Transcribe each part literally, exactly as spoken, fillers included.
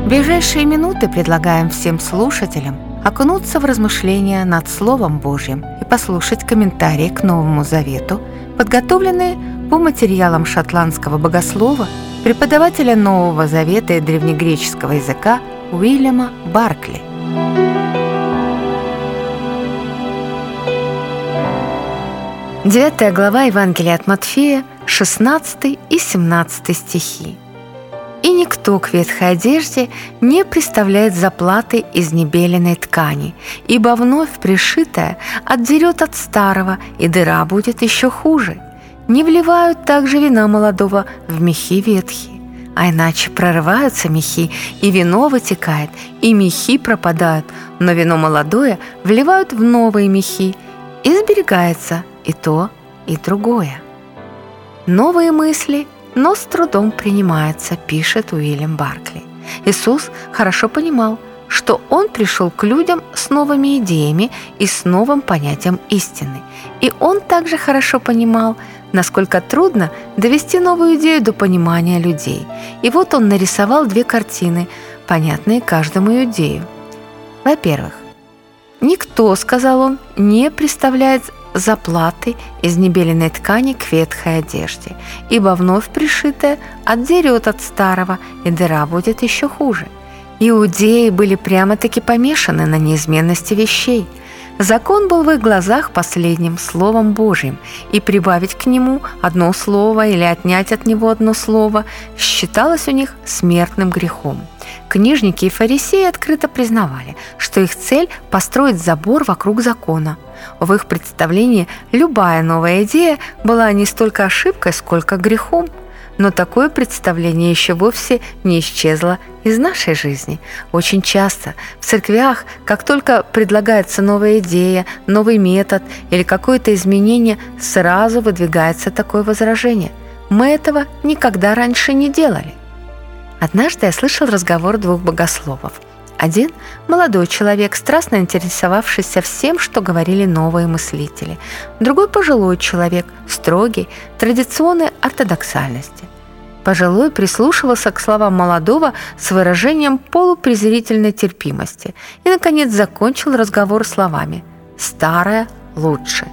В ближайшие минуты предлагаем всем слушателям окунуться в размышления над Словом Божьим и послушать комментарии к Новому Завету, подготовленные по материалам шотландского богослова, преподавателя Нового Завета и древнегреческого языка Уильяма Баркли. Девятая глава Евангелия от Матфея, шестнадцатый и семнадцатый стихи. «И никто к ветхой одежде не приставляет заплаты из небеленой ткани, ибо вновь пришитая отдерет от старого, и дыра будет еще хуже. Не вливают также вина молодого в мехи ветхие, а иначе прорываются мехи, и вино вытекает, и мехи пропадают, но вино молодое вливают в новые мехи, и сберегается и то, и другое». Новые мысли, но с трудом принимаются, пишет Уильям Баркли. Иисус хорошо понимал, что Он пришел к людям с новыми идеями и с новым понятием истины. И Он также хорошо понимал, насколько трудно довести новую идею до понимания людей. И вот Он нарисовал две картины, понятные каждому иудею. Во-первых, «Никто, — сказал Он, — не представляет заплаты из небеленной ткани к ветхой одежде, ибо вновь пришитая отдерет от старого, и дыра будет еще хуже». Иудеи были прямо-таки помешаны на неизменности вещей. Закон был в их глазах последним Словом Божьим, и прибавить к нему одно слово или отнять от него одно слово считалось у них смертным грехом. Книжники и фарисеи открыто признавали, что их цель – построить забор вокруг закона. В их представлении любая новая идея была не столько ошибкой, сколько грехом. Но такое представление еще вовсе не исчезло из нашей жизни. Очень часто в церквях, как только предлагается новая идея, новый метод или какое-то изменение, сразу выдвигается такое возражение: «Мы этого никогда раньше не делали». Однажды я слышал разговор двух богословов. Один – молодой человек, страстно интересовавшийся всем, что говорили новые мыслители. Другой – пожилой человек, строгий, традиционной ортодоксальности. Пожилой прислушивался к словам молодого с выражением полупрезрительной терпимости и, наконец, закончил разговор словами: «Старое лучше».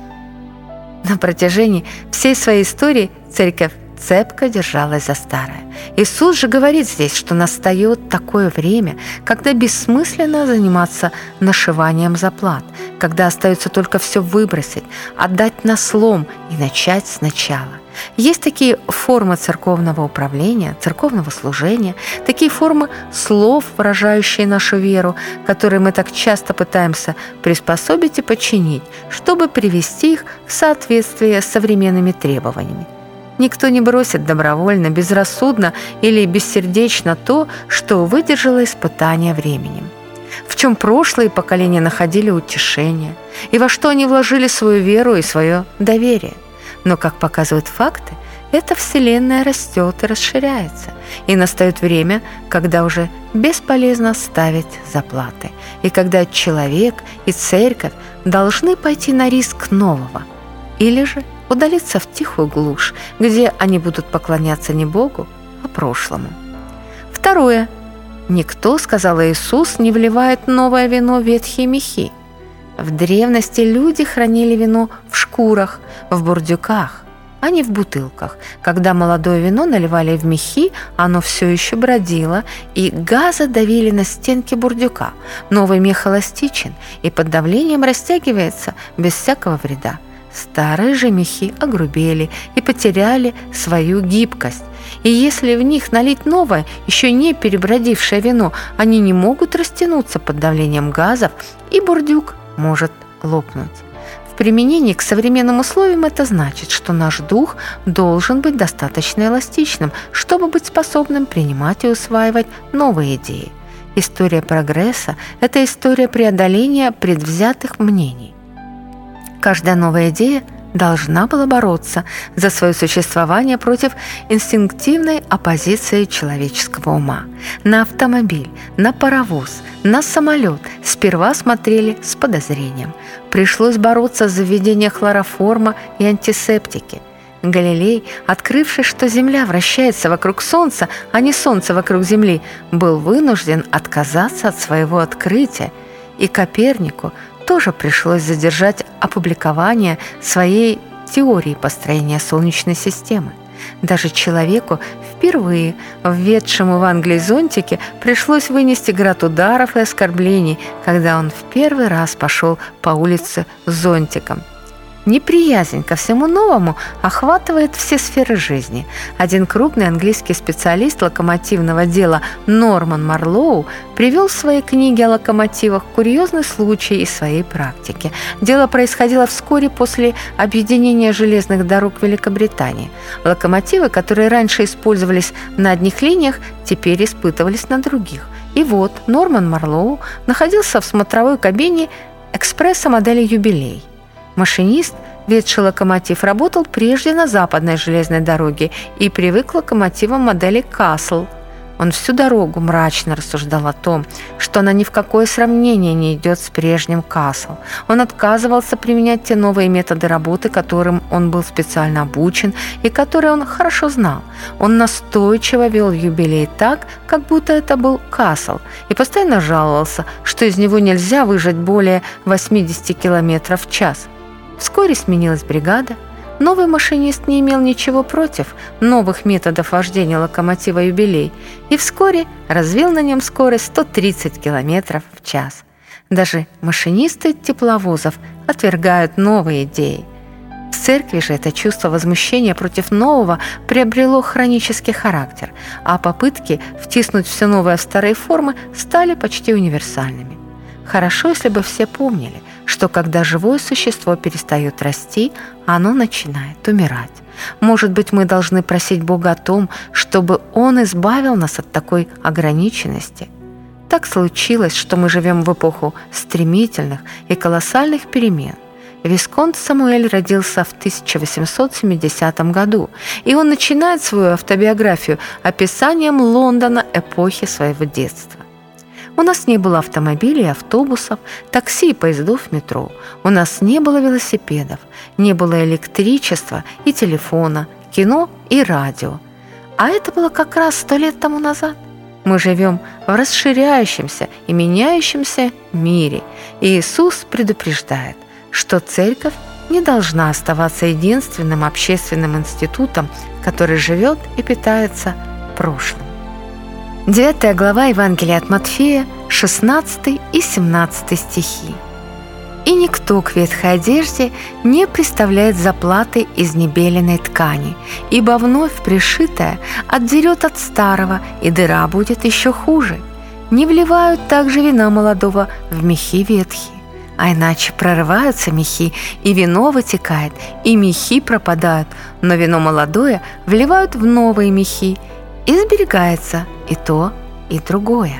На протяжении всей своей истории церковь цепко держалась за старое. Иисус же говорит здесь, что настает такое время, когда бессмысленно заниматься нашиванием заплат, когда остается только все выбросить, отдать на слом и начать сначала. Есть такие формы церковного управления, церковного служения, такие формы слов, выражающие нашу веру, которые мы так часто пытаемся приспособить и подчинить, чтобы привести их в соответствие с современными требованиями. Никто не бросит добровольно, безрассудно или бессердечно то, что выдержало испытание временем. В чем прошлые поколения находили утешение, и во что они вложили свою веру и свое доверие. Но, как показывают факты, эта вселенная растет и расширяется, и настает время, когда уже бесполезно ставить заплаты, и когда человек и церковь должны пойти на риск нового, или же удалиться в тихую глушь, где они будут поклоняться не Богу, а прошлому. Второе. Никто, сказал Иисус, не вливает новое вино в ветхие мехи. В древности люди хранили вино в шкурах, в бурдюках, а не в бутылках. Когда молодое вино наливали в мехи, оно все еще бродило, и газы давили на стенки бурдюка. Новый мех эластичен и под давлением растягивается без всякого вреда. Старые же мехи огрубели и потеряли свою гибкость. И если в них налить новое, еще не перебродившее вино, они не могут растянуться под давлением газов, и бурдюк может лопнуть. В применении к современным условиям это значит, что наш дух должен быть достаточно эластичным, чтобы быть способным принимать и усваивать новые идеи. История прогресса – это история преодоления предвзятых мнений. Каждая новая идея должна была бороться за свое существование против инстинктивной оппозиции человеческого ума. На автомобиль, на паровоз, на самолет сперва смотрели с подозрением. Пришлось бороться за введение хлороформа и антисептики. Галилей, открывший, что Земля вращается вокруг Солнца, а не Солнце вокруг Земли, был вынужден отказаться от своего открытия, и Копернику тоже пришлось задержать опубликование своей теории построения Солнечной системы. Даже человеку, впервые введшему в Англии зонтики, пришлось вынести град ударов и оскорблений, когда он в первый раз пошел по улице с зонтиком. Неприязнь ко всему новому охватывает все сферы жизни. Один крупный английский специалист локомотивного дела Норман Марлоу привел в своей книге о локомотивах курьезный случай из своей практики. Дело происходило вскоре после объединения железных дорог Великобритании. Локомотивы, которые раньше использовались на одних линиях, теперь испытывались на других. И вот Норман Марлоу находился в смотровой кабине экспресса модели «Юбилей». Машинист, ведший локомотив, работал прежде на западной железной дороге и привык к локомотивам модели «Касл». Он всю дорогу мрачно рассуждал о том, что она ни в какое сравнение не идет с прежним «Касл». Он отказывался применять те новые методы работы, которым он был специально обучен и которые он хорошо знал. Он настойчиво вел «Юбилей» так, как будто это был «Касл», и постоянно жаловался, что из него нельзя выжать более восемьдесят километров в час. Вскоре сменилась бригада. Новый машинист не имел ничего против новых методов вождения локомотива «Юбилей» и вскоре развил на нем скорость сто тридцать километров в час. Даже машинисты тепловозов отвергают новые идеи. В церкви же это чувство возмущения против нового приобрело хронический характер, а попытки втиснуть все новое в старые формы стали почти универсальными. Хорошо, если бы все помнили, что когда живое существо перестает расти, оно начинает умирать. Может быть, мы должны просить Бога о том, чтобы Он избавил нас от такой ограниченности. Так случилось, что мы живем в эпоху стремительных и колоссальных перемен. Висконт Самуэль родился в тысяча восемьсот семидесятом году, и он начинает свою автобиографию описанием Лондона эпохи своего детства. У нас не было автомобилей, автобусов, такси и поездов метро. У нас не было велосипедов, не было электричества и телефона, кино и радио. А это было как раз сто лет тому назад. Мы живем в расширяющемся и меняющемся мире, и Иисус предупреждает, что церковь не должна оставаться единственным общественным институтом, который живет и питается прошлым. Девятая глава Евангелия от Матфея, шестнадцатый и семнадцатый стихи. «И никто к ветхой одежде не приставляет заплаты из небеленой ткани, ибо вновь пришитая отдерет от старого, и дыра будет еще хуже. Не вливают также вина молодого в мехи ветхие, а иначе прорываются мехи, и вино вытекает, и мехи пропадают, но вино молодое вливают в новые мехи, и сберегается и то, и другое».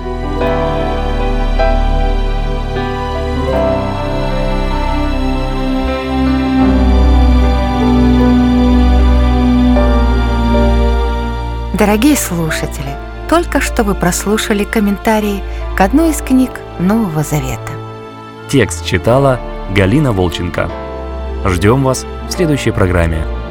Дорогие слушатели, только что вы прослушали комментарии к одной из книг Нового Завета. Текст читала Галина Волченко. Ждем вас в следующей программе.